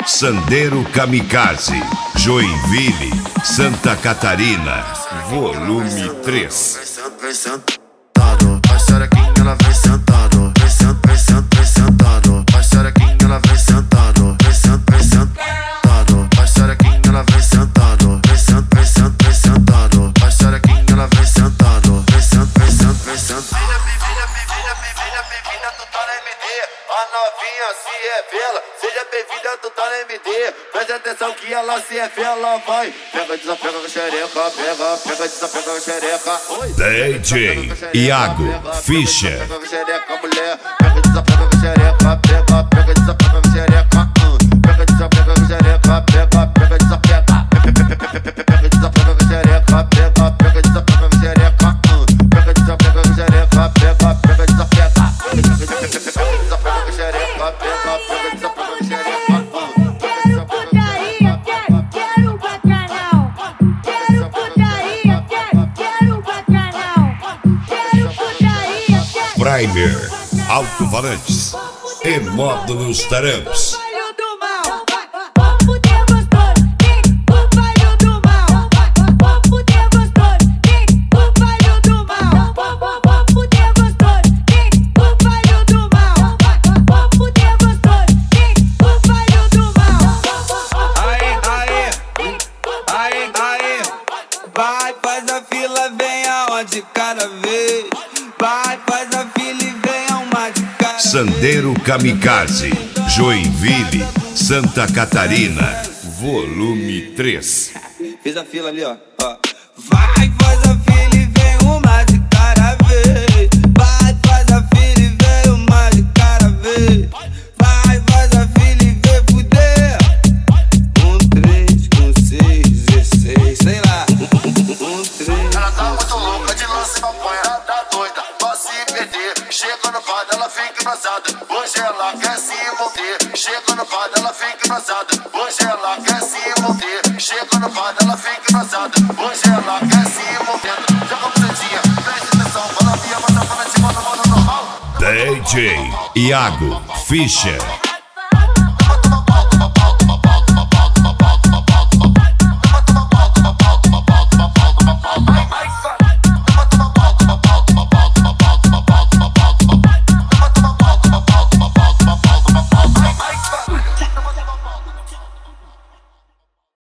Sandero Kamikaze, Joinville, Santa Catarina, volume 3. Vai sentado, vai xerequinha, ela vai sentado. Vai sentado, vai xerequinha, ela vai sentado. Vai sentado, vai xerequinha, ela vai sentado. Vai sentado, vai xerequinha, ela vai sentado. Vai sentado. Bem-vinda, tu tá na MD. A novinha se revela. Seja bem-vinda, tu tá na MD. Preste atenção que ela se revela, vai. Pega, desapega com a xereca. Pega, desapega com a xereca. DJ Iago Fischer. Pega a xereca, mulher. Pega, desapega com a xereca. Pega, desapega com a xereca. Pega, desapega com a xereca. Pega, desapega. Pega, desapega com a xereca. Pega, desapega com a xereca. Pega, desapega com a xereca. Pega, desapega. Primer, alto-falantes e módulos taramps. Vai, faz a fila, vem aonde cada vez. Vai, faz a fila e vem uma de cada vez. Sandero Kamikaze, Joinville, Santa Catarina, volume 3. Fiz a fila ali, ó. Vai, faz a fila e vem uma de cada vez. Vai, faz a fila e vem uma de cada vez. Vai, faz a fila e vem fuder. 3 com 6, 16, sei lá. 3. Ela tá muito louca de lance e maconha, ela tá doida pra se perder. Chega no bar dela, fica embrasada. Hoje ela quer se envolver. Chega no bar dela, fica embrasada. Hoje ela quer se envolver. Chega no bar dela, fica embrasada. Hoje ela quer se envolver. Joga pro cedinha, preste atenção. Quando a via manda pra cima, no modo normal. DJ Iago Fischer.